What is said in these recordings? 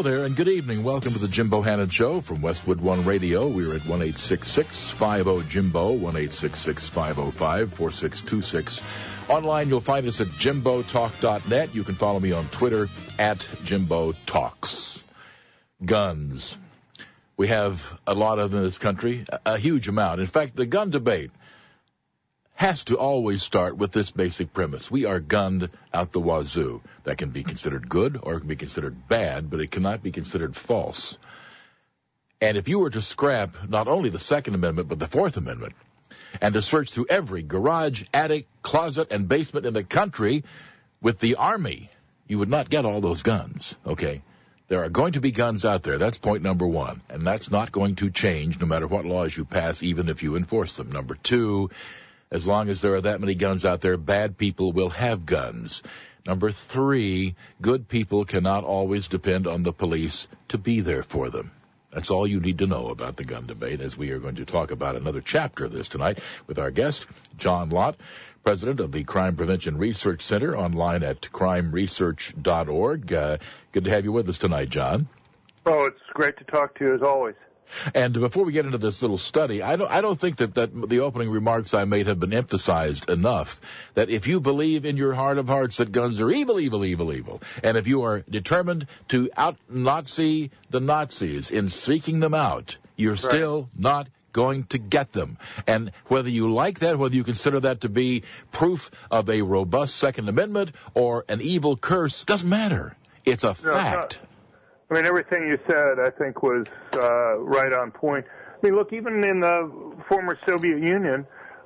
Hello there, and good evening. Welcome to the Jim Bohannon Show from Westwood One Radio. We're at 1-866-50-JIMBO, 1-866-505-4626. Online, you'll find us at jimbotalk.net. You can follow me on Twitter at Jimbo Talks. Guns. We have a lot of them in this country, a huge amount. In fact, the gun debate has to always start with this basic premise. We are gunned out the wazoo. That can be considered good or it can be considered bad, but it cannot be considered false. And if you were to scrap not only the Second Amendment, but the Fourth Amendment, and to search through every garage, attic, closet, and basement in the country with the Army, you would not get all those guns, okay? There are going to be guns out there. That's point number one. And that's not going to change no matter what laws you pass, even if you enforce them. Number two, as long as there are that many guns out there, bad people will have guns. Number three, good people cannot always depend on the police to be there for them. That's all you need to know about the gun debate, as we are going to talk about another chapter of this tonight with our guest, John Lott, president of the Crime Prevention Research Center, online at crimeresearch.org. Good to have you with us tonight, John. Oh, it's great to talk to you, as always. And before we get into this little study, I don't think that the opening remarks I made have been emphasized enough, that if you believe in your heart of hearts that guns are evil, and if you are determined to out-Nazi the Nazis in seeking them out, you're still not going to get them. And whether you like that, whether you consider that to be proof of a robust Second Amendment or an evil curse, doesn't matter. It's a fact. I mean, everything you said, I think, was right on point. I mean, look, even in the former Soviet Union,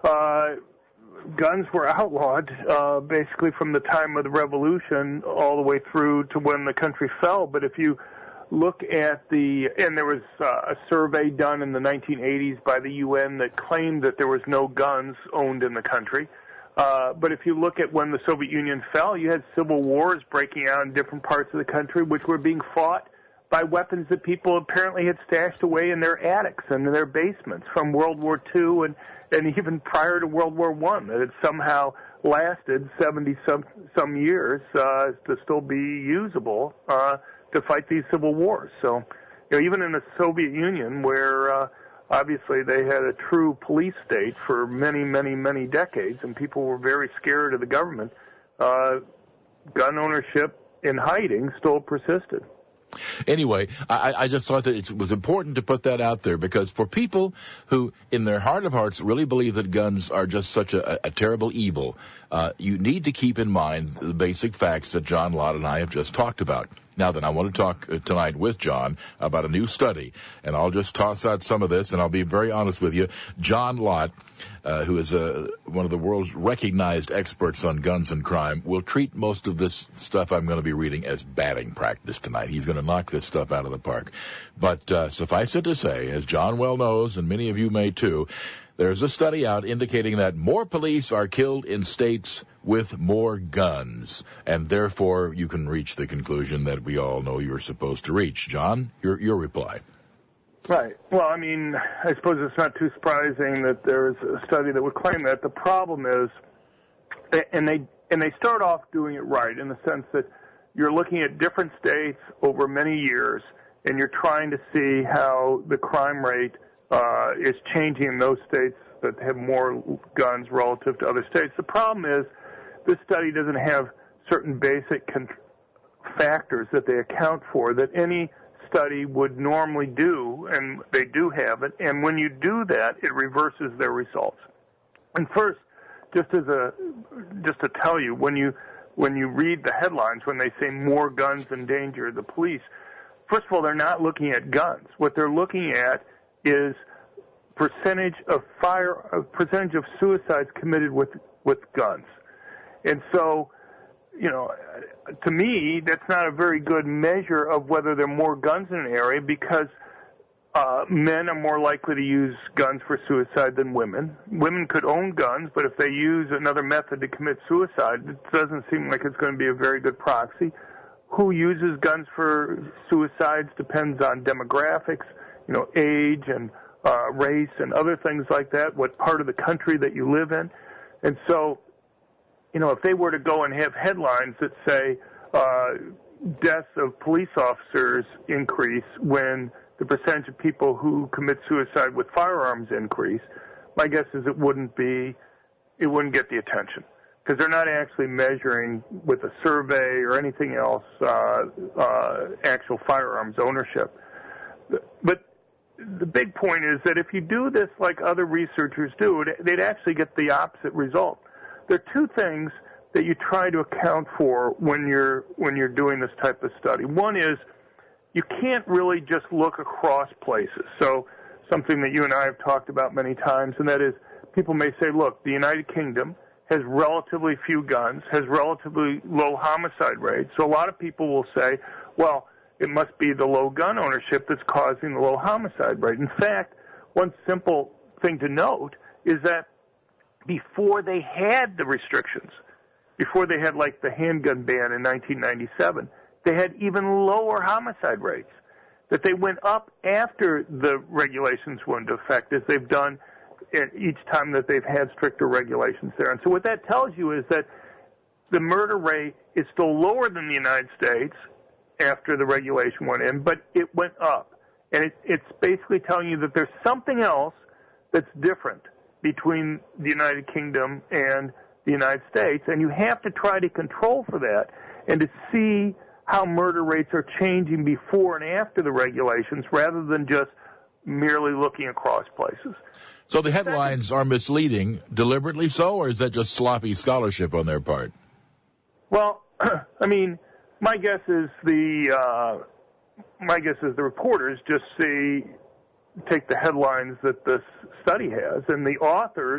guns were outlawed basically from the time of the revolution all the way through to when the country fell. But if you look at and there was a survey done in the 1980s by the UN that claimed that there was no guns owned in the country. But if you look at when the Soviet Union fell, you had civil wars breaking out in different parts of the country, which were being fought by weapons that people apparently had stashed away in their attics and in their basements from World War II and even prior to World War I, that had somehow lasted 70-some years to still be usable to fight these civil wars. So, even in the Soviet Union, where obviously they had a true police state for many, many, many decades, and people were very scared of the government, gun ownership in hiding still persisted. Anyway, I just thought that it was important to put that out there, because for people who, in their heart of hearts, really believe that guns are just such a terrible evil, you need to keep in mind the basic facts that John Lott and I have just talked about. Now then, I want to talk tonight with John about a new study, and I'll just toss out some of this, and I'll be very honest with you. John Lott, who is one of the world's recognized experts on guns and crime, will treat most of this stuff I'm going to be reading as batting practice tonight. He's going to knock this stuff out of the park. But suffice it to say, as John well knows, and many of you may too, there's a study out indicating that more police are killed in states with more guns, and therefore you can reach the conclusion that we all know you're supposed to reach. John, your reply. Right. Well, I mean, I suppose it's not too surprising that there's a study that would claim that. The problem is, and they start off doing it right in the sense that you're looking at different states over many years, and you're trying to see how the crime rate is changing in those states that have more guns relative to other states. The problem is this study doesn't have certain basic factors that they account for that any study would normally do, and they do have it. And when you do that, it reverses their results. And first, just to tell you, when you read the headlines, when they say more guns endanger the police, first of all, they're not looking at guns. What they're looking at is percentage of suicides committed with guns. And so, to me, that's not a very good measure of whether there are more guns in an area, because men are more likely to use guns for suicide than women. Women could own guns, but if they use another method to commit suicide, it doesn't seem like it's going to be a very good proxy. Who uses guns for suicides depends on demographics, age and race and other things like that, what part of the country that you live in. And so, if they were to go and have headlines that say, deaths of police officers increase when the percentage of people who commit suicide with firearms increase, my guess is it wouldn't get the attention, because they're not actually measuring with a survey or anything else actual firearms ownership. But the big point is that if you do this like other researchers do, they'd actually get the opposite result. There are two things that you try to account for when you're doing this type of study. One is you can't really just look across places. So something that you and I have talked about many times, and that is people may say, look, the United Kingdom has relatively few guns, has relatively low homicide rates. So a lot of people will say, well, it must be the low gun ownership that's causing the low homicide rate. In fact, one simple thing to note is that before they had the restrictions, before they had like the handgun ban in 1997, they had even lower homicide rates, that they went up after the regulations went into effect, as they've done each time that they've had stricter regulations there. And so what that tells you is that the murder rate is still lower than the United States after the regulation went in, but it went up. And it's basically telling you that there's something else that's different between the United Kingdom and the United States, and you have to try to control for that and to see how murder rates are changing before and after the regulations rather than just merely looking across places. So the headlines are misleading, deliberately so, or is that just sloppy scholarship on their part? Well, I mean, my guess is the reporters just take the headlines that this study has, and the authors,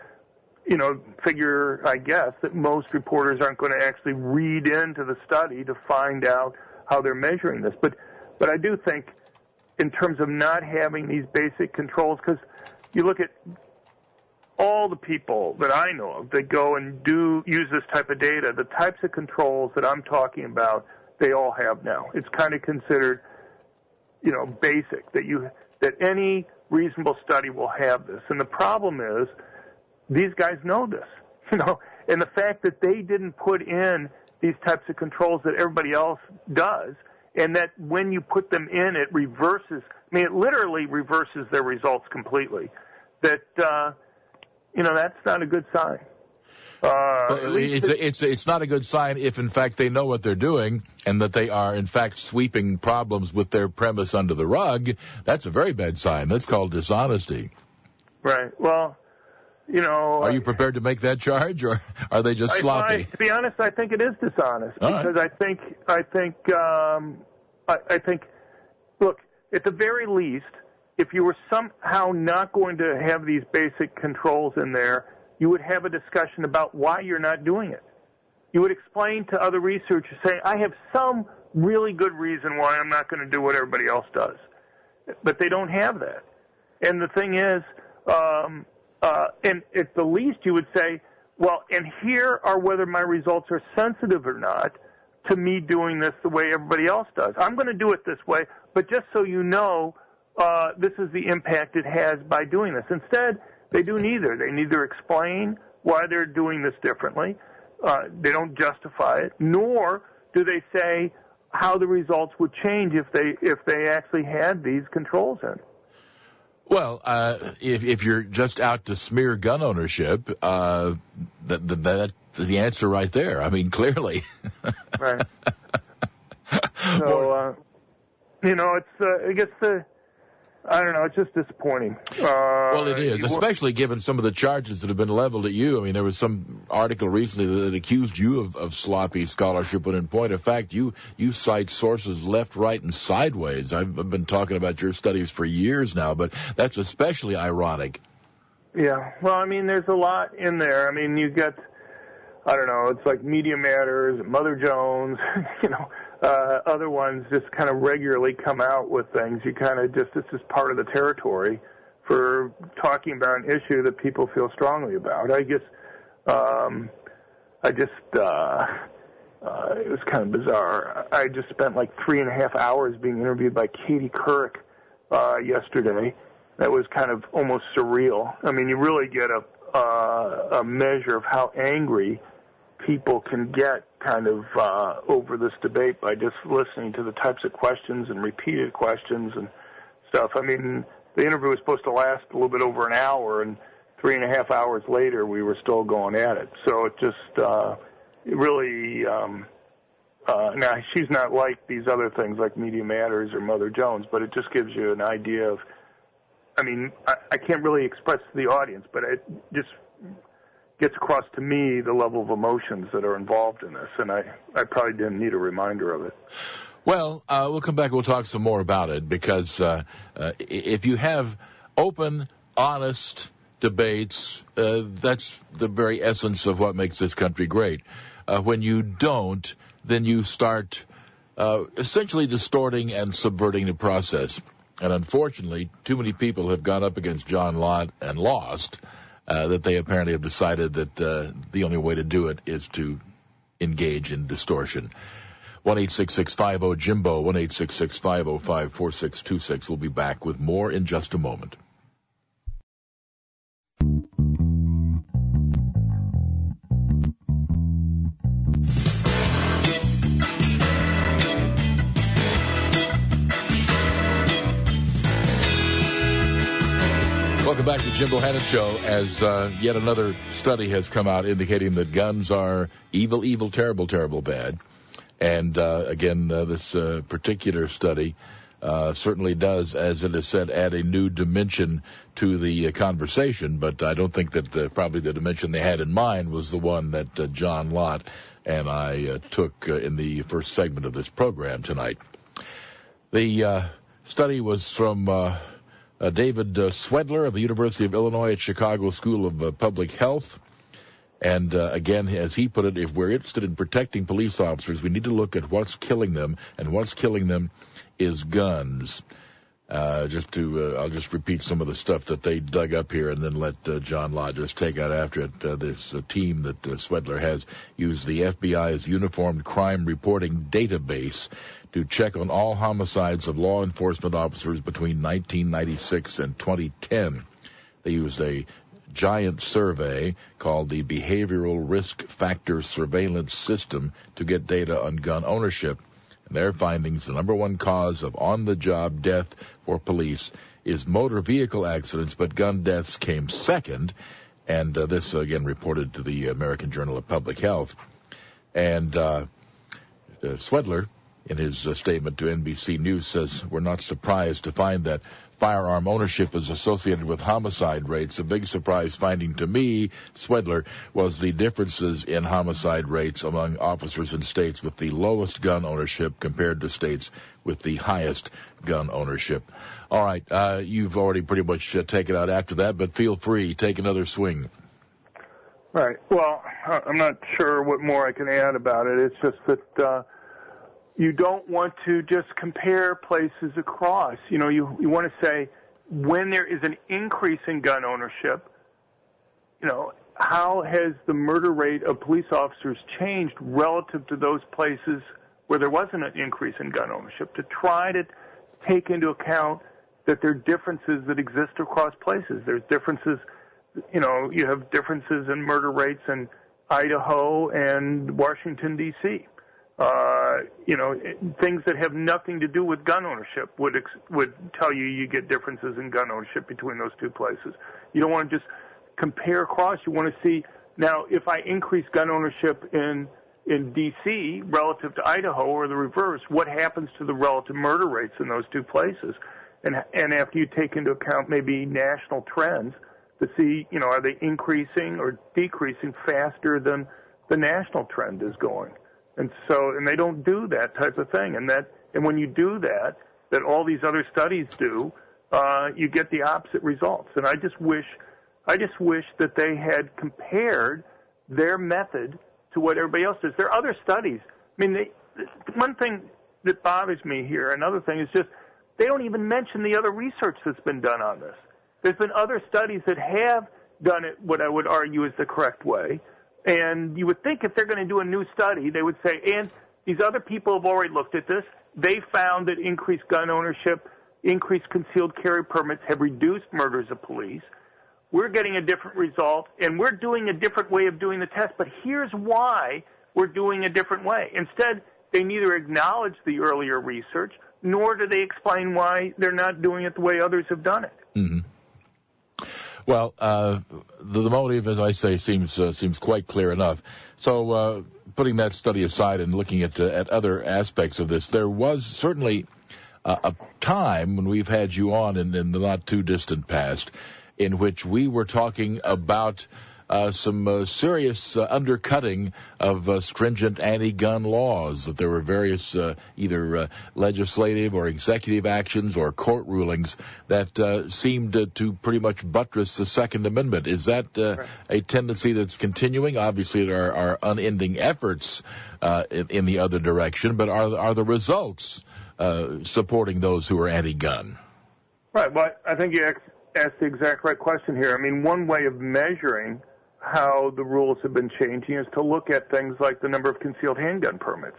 figure, I guess, that most reporters aren't going to actually read into the study to find out how they're measuring this. But I do think, in terms of not having these basic controls, because you look at all the people that I know of that go and do use this type of data, the types of controls that I'm talking about, they all have now. It's kind of considered, basic that any reasonable study will have this. And the problem is these guys know this, and the fact that they didn't put in these types of controls that everybody else does, and that when you put them in, it reverses, it literally reverses their results completely. That, that's not a good sign. It's not a good sign if, in fact, they know what they're doing and that they are, in fact, sweeping problems with their premise under the rug. That's a very bad sign. That's called dishonesty. Right. Well, Are you prepared to make that charge, or are they just sloppy? To be honest, I think it is dishonest, because I think, look, at the very least, if you were somehow not going to have these basic controls in there, you would have a discussion about why you're not doing it. You would explain to other researchers, saying, I have some really good reason why I'm not going to do what everybody else does. But they don't have that. And the thing is, and at the least you would say, well, and here are whether my results are sensitive or not to me doing this the way everybody else does. I'm going to do it this way, but just so you know, this is the impact it has by doing this. Instead, they do neither. They neither explain why they're doing this differently. They don't justify it, nor do they say how the results would change if they actually had these controls in. Well, if you're just out to smear gun ownership, that's the answer right there. I mean, clearly. Right. So, it's, I guess I don't know, it's just disappointing. Well, it is, especially given some of the charges that have been leveled at you. I mean, there was some article recently that accused you of sloppy scholarship, but in point of fact, you cite sources left, right, and sideways. I've been talking about your studies for years now, but that's especially ironic. Yeah, well, I mean, there's a lot in there. I mean, you get, I don't know, it's like Media Matters, Mother Jones, other ones just kind of regularly come out with things. You kind of just, it's just part of the territory for talking about an issue that people feel strongly about. I guess, it was kind of bizarre. I just spent like 3.5 hours being interviewed by Katie Couric yesterday. That was kind of almost surreal. I mean, you really get a measure of how angry people can get kind of over this debate by just listening to the types of questions and repeated questions and stuff. I mean, the interview was supposed to last a little bit over an hour, and 3.5 hours later, we were still going at it. So it just it really now, she's not like these other things like Media Matters or Mother Jones, but it just gives you an idea of, I mean, I can't really express to the audience, but it just gets across to me the level of emotions that are involved in this, and I probably didn't need a reminder of it. Well, we'll come back and we'll talk some more about it, because if you have open, honest debates, that's the very essence of what makes this country great. When you don't, then you start essentially distorting and subverting the process. And unfortunately, too many people have gone up against John Lott and lost, that they apparently have decided that the only way to do it is to engage in distortion. 1-866-50-JIMBO, 1-866-505-4626. We'll be back with more in just a moment. Welcome back to the Jim Bohannon Show, as yet another study has come out indicating that guns are evil, evil, terrible, terrible bad. And again, this particular study certainly does, as it is said, add a new dimension to the conversation. But I don't think that probably the dimension they had in mind was the one that John Lott and I took in the first segment of this program tonight. The study was from David Swedler of the University of Illinois at Chicago School of Public Health. And again, as he put it, if we're interested in protecting police officers, we need to look at what's killing them, and what's killing them is guns. I'll just repeat some of the stuff that they dug up here, and then let John Lott just take out after it. This team that Swedler has used the FBI's Uniformed Crime Reporting Database to check on all homicides of law enforcement officers between 1996 and 2010. They used a giant survey called the Behavioral Risk Factor Surveillance System to get data on gun ownership. And their findings, the number one cause of on-the-job death for police is motor vehicle accidents, but gun deaths came second. And this, again, reported to the American Journal of Public Health. And Swedler, in his statement to NBC News, says, we're not surprised to find that firearm ownership is associated with homicide rates. A big surprise finding to me, Swedler, was the differences in homicide rates among officers in states with the lowest gun ownership compared to states with the highest gun ownership. All right, you've already pretty much taken out after that, but feel free, take another swing. Right. Well, I'm not sure what more I can add about it. It's just that you don't want to just compare places across. You know, you want to say when there is an increase in gun ownership, you know, how has the murder rate of police officers changed relative to those places where there wasn't an increase in gun ownership, to try to take into account that there are differences that exist across places. There's differences, you know, you have differences in murder rates in Idaho and Washington, D.C. You know, things that have nothing to do with gun ownership would tell you get differences in gun ownership between those two places. You don't want to just compare across. You want to see, now, if I increase gun ownership in D.C. relative to Idaho, or the reverse, what happens to the relative murder rates in those two places? And after you take into account maybe national trends to see, you know, are they increasing or decreasing faster than the national trend is going? And they don't do that type of thing. And when you do that all these other studies do, you get the opposite results. And I just wish that they had compared their method to what everybody else does. There are other studies. I mean, one thing that bothers me here, another thing is just they don't even mention the other research that's been done on this. There's been other studies that have done it what I would argue is the correct way. And you would think if they're going to do a new study, they would say, and these other people have already looked at this. They found that increased gun ownership, increased concealed carry permits have reduced murders of police. we're getting a different result, and we're doing a different way of doing the test, but here's why we're doing a different way. Instead, they neither acknowledge the earlier research, nor do they explain why they're not doing it the way others have done it. Mm-hmm. Well, the motive, as I say, seems quite clear enough. So, putting that study aside and looking at other aspects of this, there was certainly a time when we've had you on in the not too distant past, in which we were talking about some serious undercutting of stringent anti-gun laws, that there were various either legislative or executive actions or court rulings that seemed to pretty much buttress the Second Amendment. Is that a tendency that's continuing? Obviously, there are unending efforts in the other direction, but are the results supporting those who are anti-gun? Right. Well, I think you asked the exact right question here. I mean, one way of measuring how the rules have been changing is to look at things like the number of concealed handgun permits.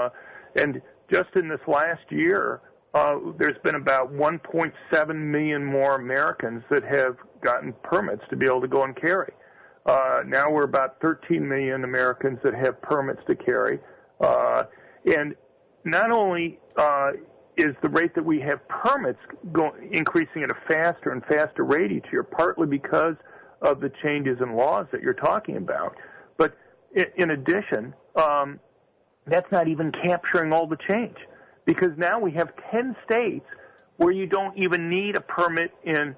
And just in this last year, there's been about 1.7 million more Americans that have gotten permits to be able to go and carry. Now we're about 13 million Americans that have permits to carry. And not only is the rate that we have permits increasing at a faster and faster rate each year, partly because of the changes in laws that you're talking about. But in addition, that's not even capturing all the change, because now we have 10 states where you don't even need a permit in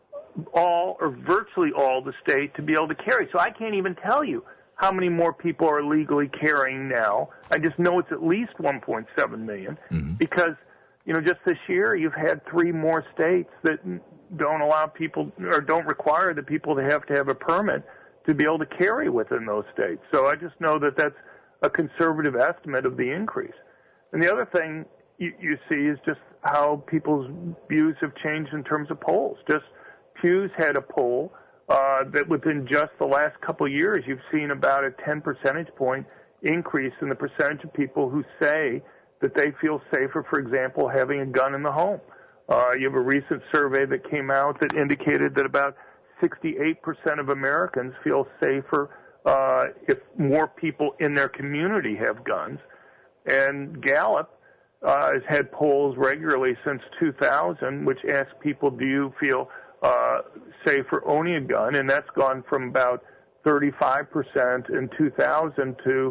all or virtually all the state to be able to carry. So I can't even tell you how many more people are legally carrying now. I just know it's at least 1.7 million, because, just this year you've had 3 more states that don't allow people or don't require the people to have a permit to be able to carry within those states. So I just know that that's a conservative estimate of the increase. And the other thing you see is just how people's views have changed in terms of polls. Just Pew's had a poll that within just the last couple of years, you've seen about a 10 percentage point increase in the percentage of people who say that they feel safer, for example, having a gun in the home. You have a recent survey that came out that indicated that about 68% of Americans feel safer if more people in their community have guns. And Gallup has had polls regularly since 2000, which ask people, do you feel safer owning a gun? And that's gone from about 35% in 2000 to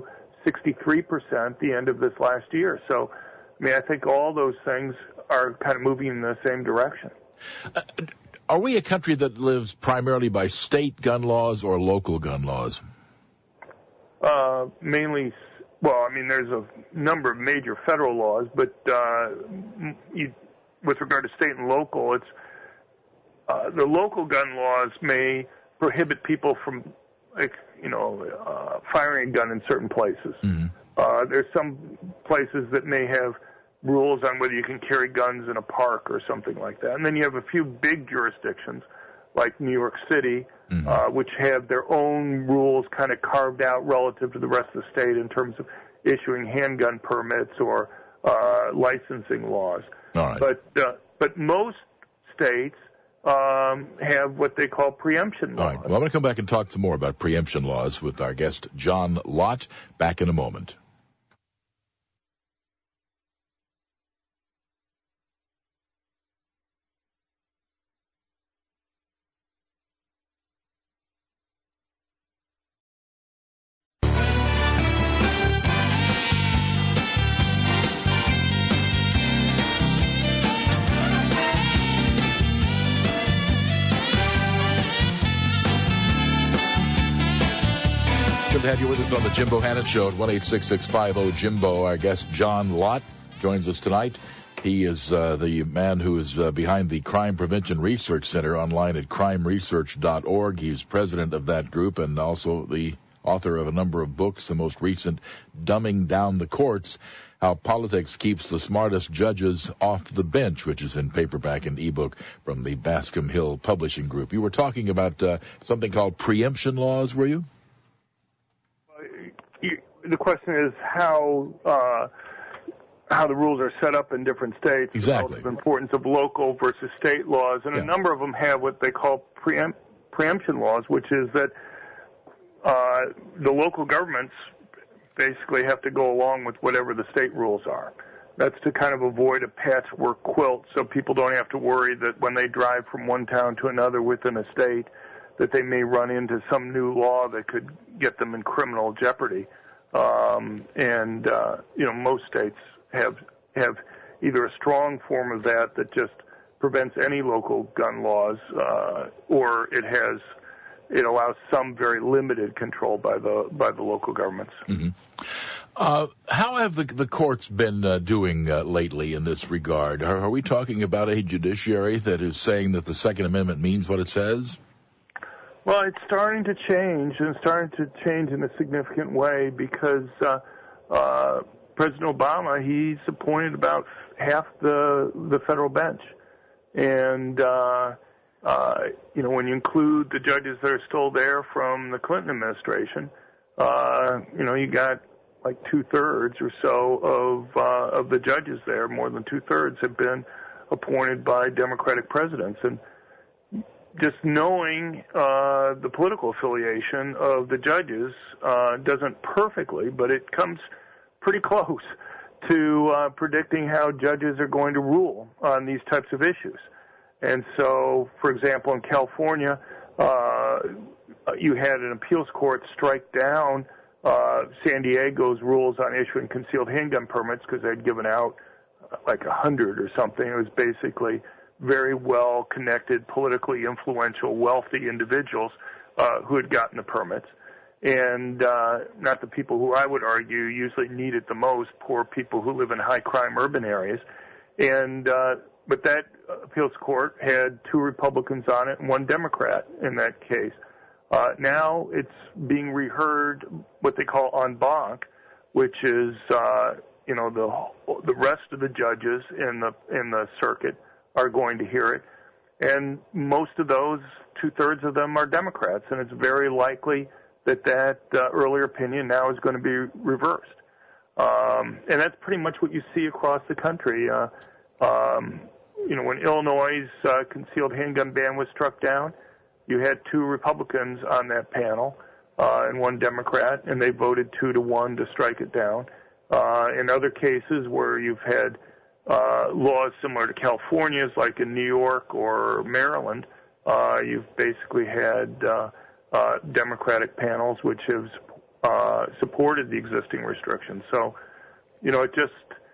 63% the end of this last year. So, I think all those things are kind of moving in the same direction. Are we a country that lives primarily by state gun laws or local gun laws? Mainly, there's a number of major federal laws, but with regard to state and local, it's the local gun laws may prohibit people from, firing a gun in certain places. There's some places that may have rules on whether you can carry guns in a park or something like that. And then you have a few big jurisdictions like New York City, which have their own rules kind of carved out relative to the rest of the state in terms of issuing handgun permits or licensing laws. All right. But most states have what they call preemption laws. All right. Well, I'm going to come back and talk some more about preemption laws with our guest, John Lott, back in a moment. To have you with us on the Jim Bohannon Show at 1-866-50-JIMBO. Our guest, John Lott, joins us tonight. He is the man who is behind the Crime Prevention Research Center online at crimeresearch.org. He's president of that group and also the author of a number of books, the most recent, Dumbing Down the Courts, How Politics Keeps the Smartest Judges Off the Bench, which is in paperback and ebook from the Bascom Hill Publishing Group. You were talking about something called preemption laws, were you? The question is how the rules are set up in different states. Exactly. The importance of local versus state laws, and a number of them have what they call preemption laws, which is that the local governments basically have to go along with whatever the state rules are. That's to kind of avoid a patchwork quilt, so people don't have to worry that when they drive from one town to another within a state that they may run into some new law that could get them in criminal jeopardy. Most states have either a strong form of that just prevents any local gun laws, or it allows some very limited control by the local governments. Mm-hmm. How have the courts been doing lately in this regard? Are we talking about a judiciary that is saying that the Second Amendment means what it says? Well, it's starting to change, and starting to change in a significant way because President Obama, he's appointed about half the federal bench. And, when you include the judges that are still there from the Clinton administration, you got like 2/3 or so of the judges there. More than 2/3 have been appointed by Democratic presidents. And just knowing the political affiliation of the judges doesn't perfectly, but it comes pretty close to predicting how judges are going to rule on these types of issues. And so, for example, in California, you had an appeals court strike down San Diego's rules on issuing concealed handgun permits because they'd given out like 100 or something. It was basically very well-connected, politically influential, wealthy individuals who had gotten the permits. And not the people who I would argue usually need it the most, poor people who live in high-crime urban areas. And but that appeals court had 2 Republicans on it and 1 Democrat in that case. Now it's being reheard, what they call en banc, which is the rest of the judges in the circuit are going to hear it, and most of those 2/3 of them are Democrats, and it's very likely that earlier opinion now is going to be reversed. And that's pretty much what you see across the country. When Illinois' concealed handgun ban was struck down, you had 2 Republicans on that panel and 1 Democrat, and they voted 2-1 to strike it down. In other cases where you've had laws similar to California's, like in New York or Maryland, you've basically had Democratic panels which have supported the existing restrictions. So, it just,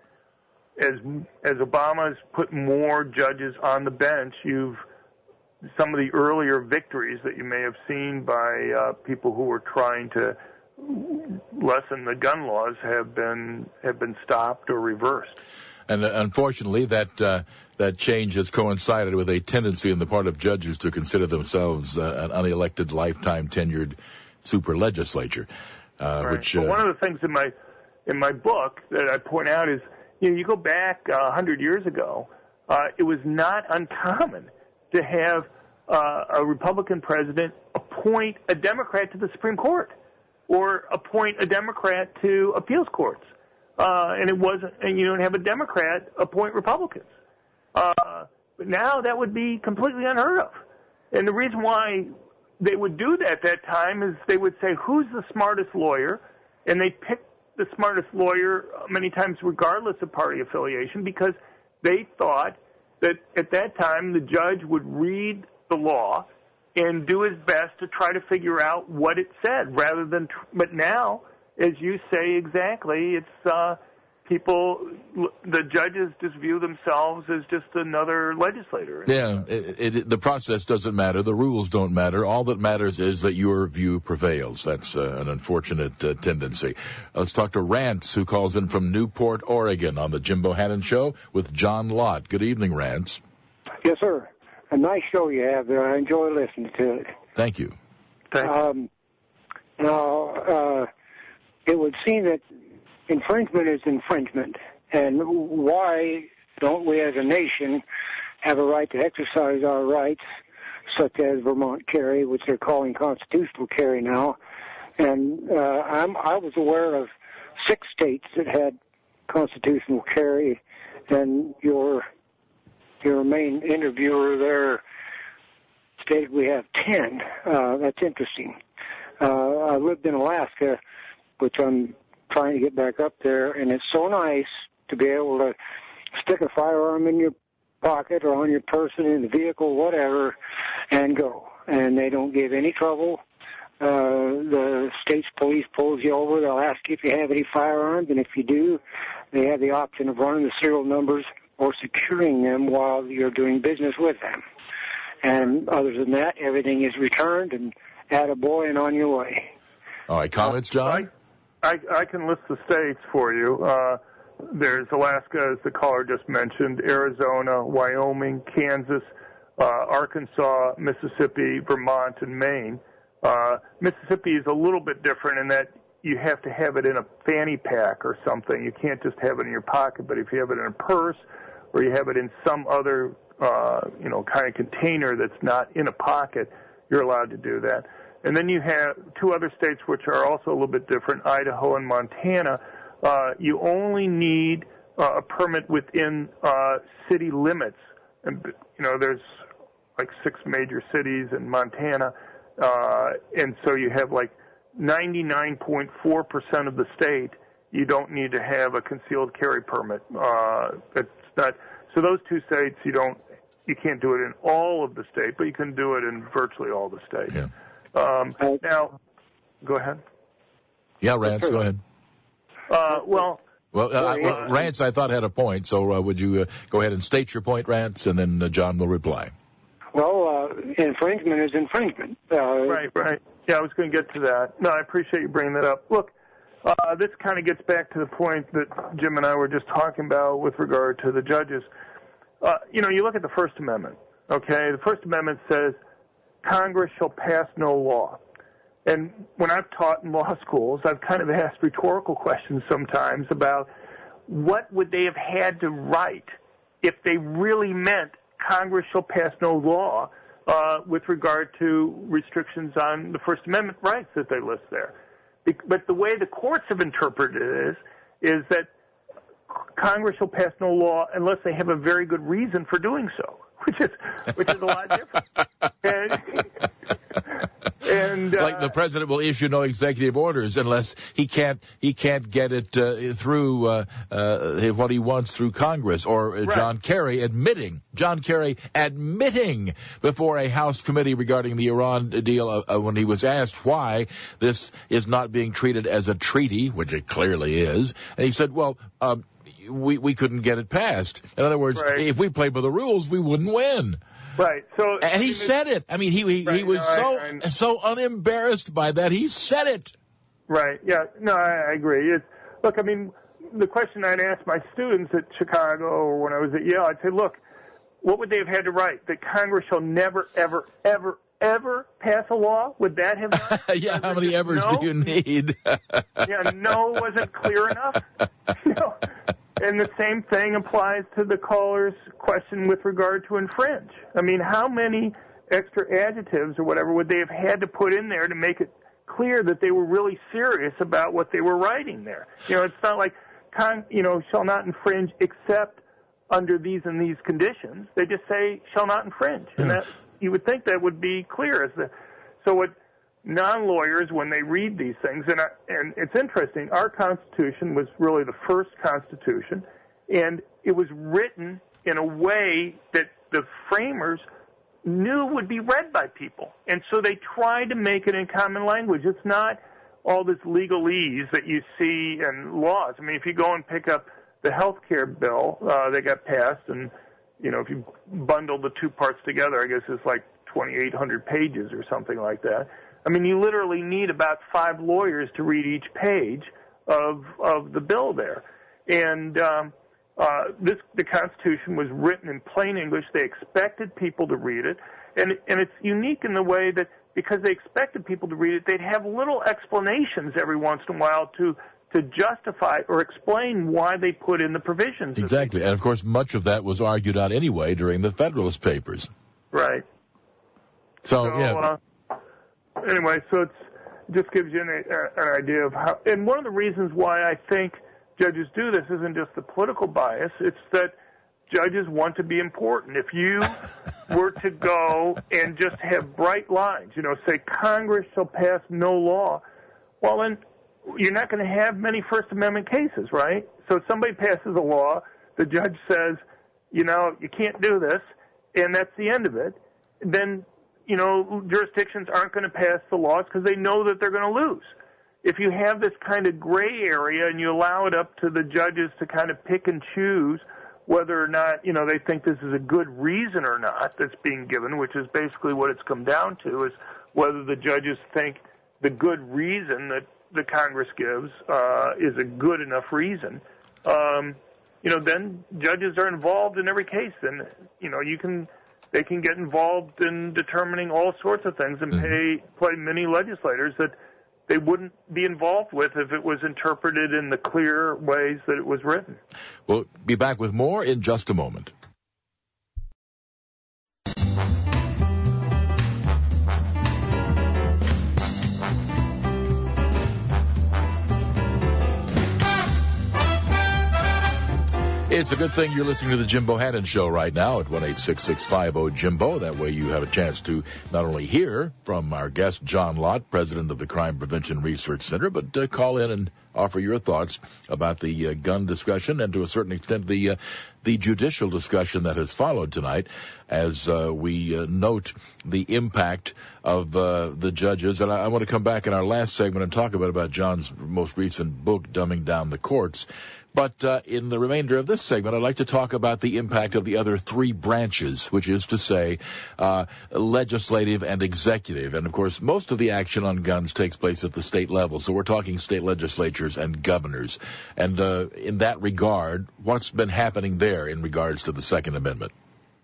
as Obama's put more judges on the bench, some of the earlier victories that you may have seen by people who were trying to lessen the gun laws have been stopped or reversed. And unfortunately, that change has coincided with a tendency on the part of judges to consider themselves an unelected, lifetime tenured super legislature. Right. Which one of the things in my book that I point out is, you go back 100 years ago, it was not uncommon to have a Republican president appoint a Democrat to the Supreme Court or appoint a Democrat to appeals courts. And you don't have a Democrat appoint Republicans. But now that would be completely unheard of. And the reason why they would do that at that time is they would say, who's the smartest lawyer? And they pick the smartest lawyer many times regardless of party affiliation, because they thought that at that time the judge would read the law and do his best to try to figure out what it said rather than, but now, as you say exactly, it's the judges just view themselves as just another legislator. Yeah, the process doesn't matter. The rules don't matter. All that matters is that your view prevails. That's an unfortunate tendency. Let's talk to Rance, who calls in from Newport, Oregon, on the Jim Bohannon Show with John Lott. Good evening, Rance. Yes, sir. A nice show you have there. I enjoy listening to it. Thank you. Now, it would seem that infringement is infringement, and why don't we as a nation have a right to exercise our rights, such as Vermont carry, which they're calling constitutional carry now? And I was aware of 6 states that had constitutional carry, and your main interviewer there stated we have 10. That's interesting. I lived in Alaska, which I'm trying to get back up there, and it's so nice to be able to stick a firearm in your pocket or on your person, in the vehicle, whatever, and go. And they don't give any trouble. The state's police pulls you over. They'll ask you if you have any firearms, and if you do, they have the option of running the serial numbers or securing them while you're doing business with them. And other than that, everything is returned and attaboy and on your way. All right, comments, John? I can list the states for you. There's Alaska, as the caller just mentioned, Arizona, Wyoming, Kansas, Arkansas, Mississippi, Vermont, and Maine. Mississippi is a little bit different in that you have to have it in a fanny pack or something. You can't just have it in your pocket, but if you have it in a purse or you have it in some other, kind of container that's not in a pocket, you're allowed to do that. And then you have two other states which are also a little bit different, Idaho and Montana. You only need a permit within city limits. And, there's like 6 major cities in Montana. And so you have like 99.4% of the state, you don't need to have a concealed carry permit. It's not, so those two states, you can't do it in all of the state, but you can do it in virtually all the states. Yeah. Now, go ahead. Yeah, Rance, go ahead. Rance, I thought had a point, so would you go ahead and state your point, Rance, and then John will reply. Well, infringement is infringement. Right. Yeah, I was going to get to that. No, I appreciate you bringing that up. Look, this kind of gets back to the point that Jim and I were just talking about with regard to the judges. You look at the First Amendment, okay? The First Amendment says Congress shall pass no law. And when I've taught in law schools, I've kind of asked rhetorical questions sometimes about what would they have had to write if they really meant Congress shall pass no law with regard to restrictions on the First Amendment rights that they list there. But the way the courts have interpreted it is that Congress shall pass no law unless they have a very good reason for doing so, which is a lot different. And like the president will issue no executive orders unless he can't get it through what he wants through Congress, or right. John Kerry admitting before a House committee regarding the Iran deal when he was asked why this is not being treated as a treaty, which it clearly is, and he said, well, we couldn't get it passed. In other words, right. If we played by the rules, we wouldn't win. Right. So, and he said it. I mean, he was so unembarrassed by that. He said it. Right. Yeah. No, I agree. Look, I mean, the question I'd ask my students at Chicago or when I was at Yale, I'd say, look, what would they have had to write? That Congress shall never, ever, ever, ever pass a law? Would that have done? Yeah. How many evers do you need? Yeah. No wasn't clear enough. And the same thing applies to the caller's question with regard to infringe. I mean, how many extra adjectives or whatever would they have had to put in there to make it clear that they were really serious about what they were writing there? It's not like, shall not infringe except under these and these conditions. They just say, shall not infringe. And that, you would think that would be clear. So what non-lawyers, when they read these things, and it's interesting, our Constitution was really the first Constitution, and it was written in a way that the framers knew would be read by people. And so they tried to make it in common language. It's not all this legalese that you see in laws. I mean, if you go and pick up the health care bill that got passed, and, if you bundle the two parts together, I guess it's like 2,800 pages or something like that. I mean, you literally need about 5 lawyers to read each page of the bill there. And the Constitution was written in plain English. They expected people to read it. And it's unique in the way that because they expected people to read it, they'd have little explanations every once in a while to justify or explain why they put in the provisions. Exactly. And, of course, much of that was argued out anyway during the Federalist Papers. Right. So yeah. Anyway, so it just gives you an idea of how, and one of the reasons why I think judges do this isn't just the political bias, it's that judges want to be important. If you were to go and just have bright lines, say Congress shall pass no law, well, then you're not going to have many First Amendment cases, right? So if somebody passes a law, the judge says, you can't do this, and that's the end of it, then, jurisdictions aren't going to pass the laws because they know that they're going to lose. If you have this kind of gray area and you allow it up to the judges to kind of pick and choose whether or not, they think this is a good reason or not that's being given, which is basically what it's come down to, is whether the judges think the good reason that the Congress gives is a good enough reason, then judges are involved in every case. And, they can get involved in determining all sorts of things and play many legislators that they wouldn't be involved with if it was interpreted in the clear ways that it was written. We'll be back with more in just a moment. It's a good thing you're listening to the Jim Bohannon Show right now at 1-866-50-JIMBO. That way you have a chance to not only hear from our guest, John Lott, president of the Crime Prevention Research Center, but call in and offer your thoughts about the gun discussion and, to a certain extent, the judicial discussion that has followed tonight as we note the impact of the judges. And I want to come back in our last segment and talk about John's most recent book, Dumbing Down the Courts. But in the remainder of this segment, I'd like to talk about the impact of the other three branches, which is to say legislative and executive. And, of course, most of the action on guns takes place at the state level. So we're talking state legislatures and governors. And in that regard, what's been happening there in regards to the Second Amendment?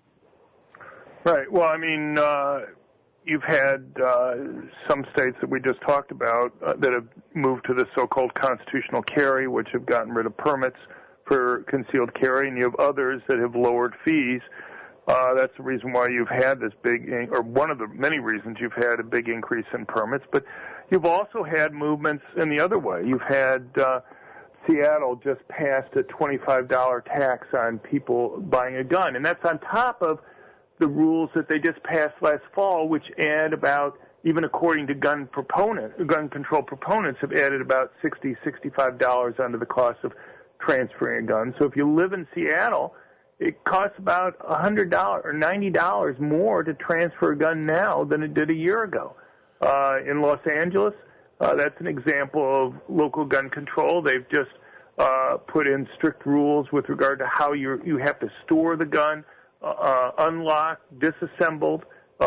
Right. Well, you've had some states that we just talked about that have moved to the so-called constitutional carry, which have gotten rid of permits for concealed carry, and you have others that have lowered fees. That's the reason why you've had this or one of the many reasons you've had a big increase in permits. But you've also had movements in the other way. You've had Seattle just passed a $25 tax on people buying a gun, and that's on top of the rules that they just passed last fall, which add about, even according to gun control proponents, have added about $60, $65 onto the cost of transferring a gun. So if you live in Seattle, it costs about $100 or $90 more to transfer a gun now than it did a year ago. In Los Angeles, that's an example of local gun control. They've just put in strict rules with regard to how you have to store the gun, unlocked, disassembled.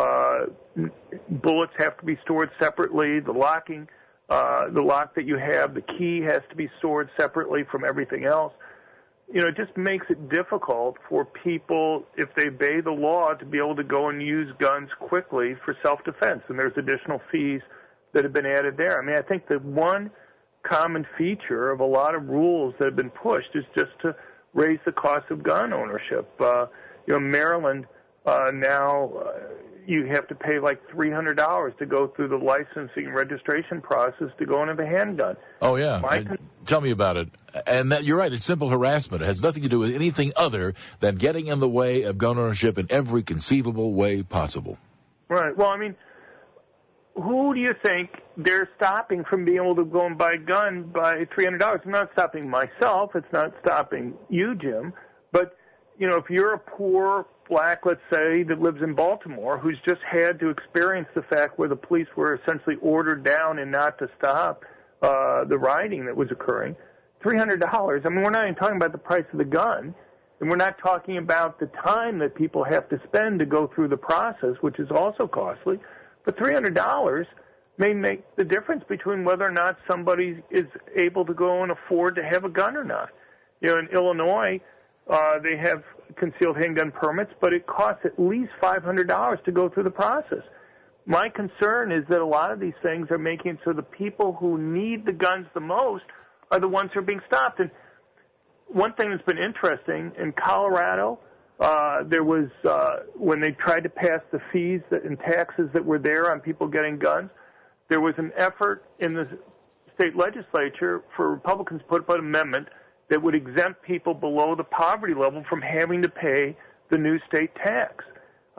Bullets have to be stored separately. The lock that you have, the key has to be stored separately from everything else. It just makes it difficult for people, if they obey the law, to be able to go and use guns quickly for self-defense. And there's additional fees that have been added there. I think the one common feature of a lot of rules that have been pushed is just to raise the cost of gun ownership. Maryland, now you have to pay like $300 to go through the licensing and registration process to go into the handgun. Oh, yeah. Tell me about it. And you're right, it's simple harassment. It has nothing to do with anything other than getting in the way of gun ownership in every conceivable way possible. Right. Well, who do you think they're stopping from being able to go and buy a gun by $300? I'm not stopping myself. It's not stopping you, Jim. But if you're a poor black, let's say, that lives in Baltimore, who's just had to experience the fact where the police were essentially ordered down and not to stop the rioting that was occurring, $300, we're not even talking about the price of the gun, and we're not talking about the time that people have to spend to go through the process, which is also costly, but $300 may make the difference between whether or not somebody is able to go and afford to have a gun or not. In Illinois, they have concealed handgun permits, but it costs at least $500 to go through the process. My concern is that a lot of these things are making it so the people who need the guns the most are the ones who are being stopped. And one thing that's been interesting, in Colorado, there was, when they tried to pass the fees and taxes that were there on people getting guns, there was an effort in the state legislature for Republicans to put up an amendment that would exempt people below the poverty level from having to pay the new state tax.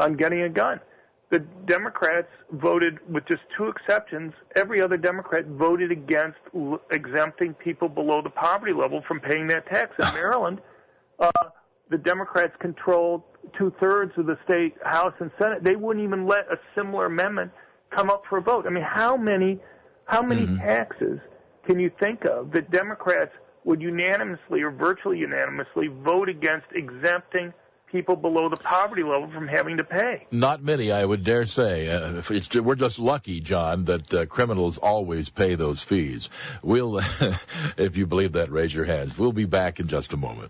on getting a gun. The Democrats voted, with just two exceptions, every other Democrat voted against exempting people below the poverty level from paying that tax. In Maryland, the Democrats controlled 2/3 of the state House and Senate. They wouldn't even let a similar amendment come up for a vote. I mean, how many taxes can you think of that Democrats would unanimously or virtually unanimously vote against exempting people below the poverty level from having to pay? Not many, I would dare say. We're just lucky, John, that criminals always pay those fees. We'll, if you believe that, raise your hands. We'll be back in just a moment.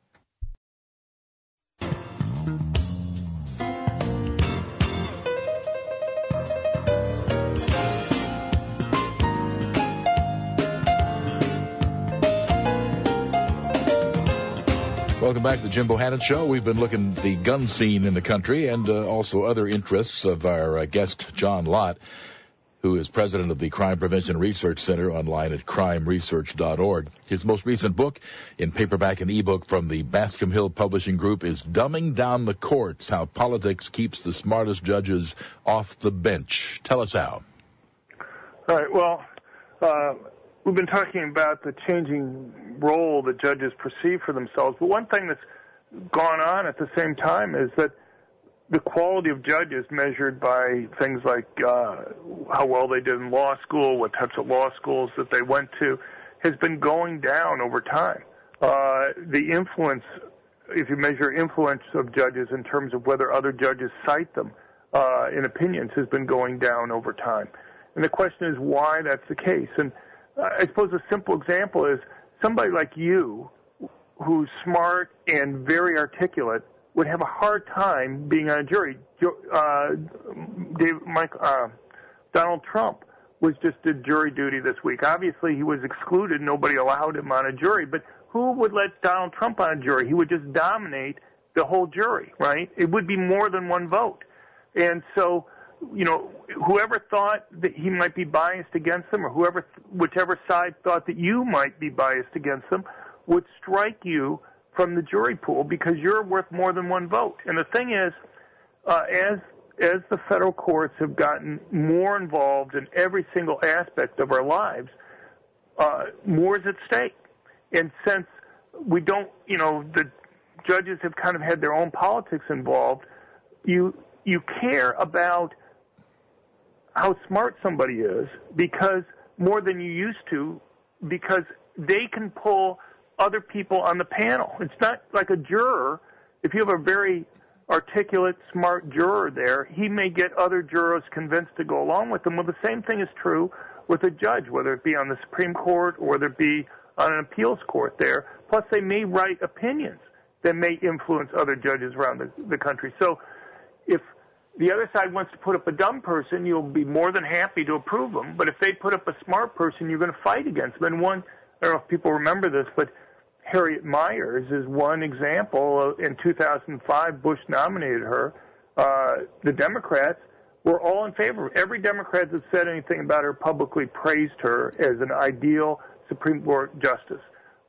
Welcome back to the Jim Bohannon Show. We've been looking at the gun scene in the country and also other interests of our guest, John Lott, who is president of the Crime Prevention Research Center, online at crimeresearch.org. His most recent book, in paperback and ebook from the Bascom Hill Publishing Group, is Dumbing Down the Courts, How Politics Keeps the Smartest Judges Off the Bench. Tell us how. All right, well, we've been talking about the changing role that judges perceive for themselves, but one thing that's gone on at the same time is that the quality of judges measured by things like how well they did in law school, what types of law schools that they went to, has been going down over time. The influence, if you measure influence of judges in terms of whether other judges cite them in opinions, has been going down over time. And the question is why that's the case. And I suppose a simple example is somebody like you, who's smart and very articulate, would have a hard time being on a jury. Donald Trump just did jury duty this week. Obviously, he was excluded. Nobody allowed him on a jury. But who would let Donald Trump on a jury? He would just dominate the whole jury, right? It would be more than one vote. And so, you know, whoever thought that he might be biased against them, or whichever side thought that you might be biased against them, would strike you from the jury pool because you're worth more than one vote. And the thing is, as the federal courts have gotten more involved in every single aspect of our lives, more is at stake. And since we don't, the judges have kind of had their own politics involved, you care about how smart somebody is because more than you used to, because they can pull other people on the panel. It's not like a juror. If you have a very articulate, smart juror there, he may get other jurors convinced to go along with him. Well, the same thing is true with a judge, whether it be on the Supreme Court or whether it be on an appeals court there. Plus, they may write opinions that may influence other judges around the country. So if the other side wants to put up a dumb person, you'll be more than happy to approve them. But if they put up a smart person, you're going to fight against them. And I don't know if people remember this, but Harriet Miers is one example. In 2005, Bush nominated her. The Democrats were all in favor. Every Democrat that said anything about her publicly praised her as an ideal Supreme Court justice.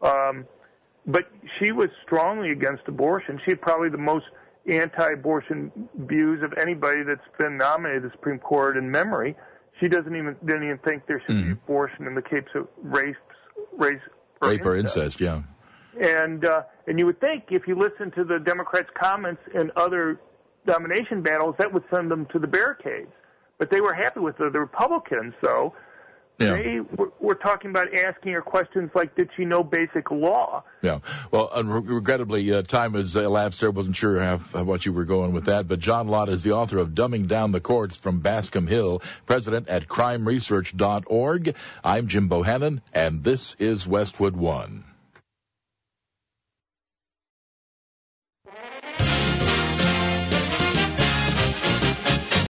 But she was strongly against abortion. She had probably the most anti-abortion views of anybody that's been nominated to the Supreme Court in memory. She didn't even think there should be abortion in the case of rape or incest. Yeah. And you would think if you listen to the Democrats' comments in other nomination battles, that would send them to the barricades. But they were happy with the Republicans, though. Yeah. They were talking about asking her questions like, did she know basic law? Yeah. Well, regrettably, time has elapsed there. Wasn't sure how what you were going with that. But John Lott is the author of Dumbing Down the Courts from Bascom Hill, president at crimeresearch.org. I'm Jim Bohannon, and this is Westwood One.